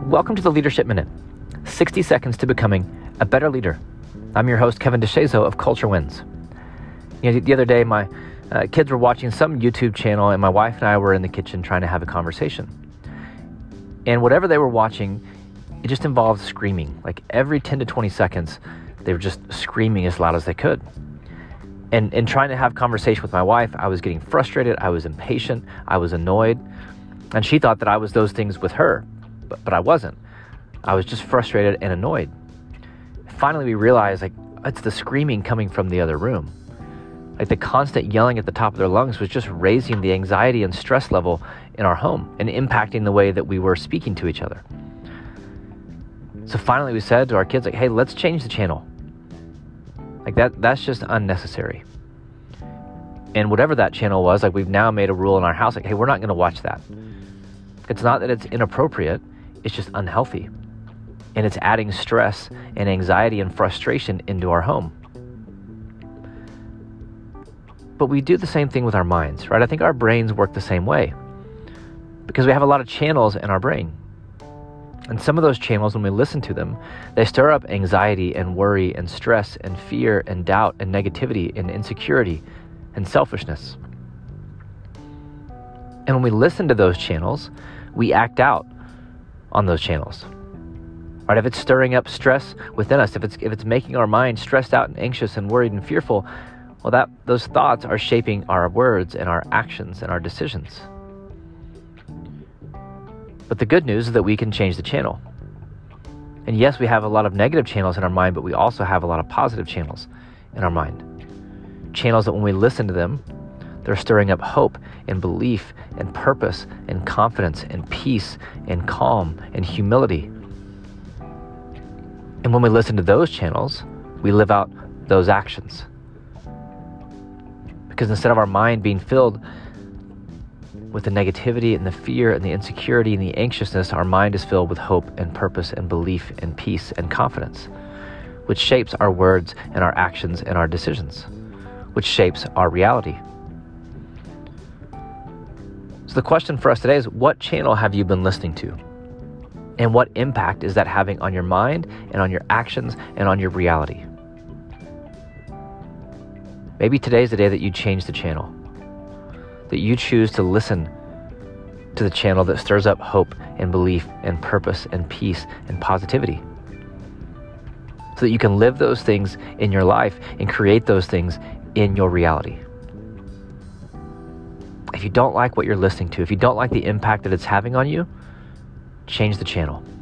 Welcome to the Leadership Minute, 60 seconds to becoming a better leader. I'm your host, Kevin DeShazo of Culture Wins. The other day, my kids were watching some YouTube channel, and my wife and I were in the kitchen trying to have a conversation. And whatever they were watching, it just involved screaming. Like every 10 to 20 seconds, they were just screaming as loud as they could. And in trying to have conversation with my wife, I was getting frustrated, I was impatient, I was annoyed. And she thought that I was those things with her, but I wasn't. I was just frustrated and annoyed. Finally, we realized it's the screaming coming from the other room. Like the constant yelling at the top of their lungs was just raising the anxiety and stress level in our home and impacting the way that we were speaking to each other. So finally we said to our kids, hey, let's change the channel. That's just unnecessary. And whatever that channel was, we've now made a rule in our house, hey, we're not going to watch that. It's not that it's inappropriate, it's just unhealthy. And it's adding stress and anxiety and frustration into our home. But we do the same thing with our minds, right? I think our brains work the same way because we have a lot of channels in our brain. And some of those channels, when we listen to them, they stir up anxiety and worry and stress and fear and doubt and negativity and insecurity and selfishness. And when we listen to those channels, we act out on those channels. Right? If it's stirring up stress within us, if it's making our mind stressed out and anxious and worried and fearful, well, those thoughts are shaping our words and our actions and our decisions. But the good news is that we can change the channel. And yes, we have a lot of negative channels in our mind, but we also have a lot of positive channels in our mind. Channels that when we listen to them, they're stirring up hope and belief and purpose and confidence and peace and calm and humility. And when we listen to those channels, we live out those actions. Because instead of our mind being filled with the negativity and the fear and the insecurity and the anxiousness, our mind is filled with hope and purpose and belief and peace and confidence, which shapes our words and our actions and our decisions, which shapes our reality. So the question for us today is, what channel have you been listening to? And what impact is that having on your mind and on your actions and on your reality? Maybe today's the day that you change the channel, that you choose to listen to the channel that stirs up hope and belief and purpose and peace and positivity, so that you can live those things in your life and create those things in your reality. If you don't like what you're listening to, if you don't like the impact that it's having on you, change the channel.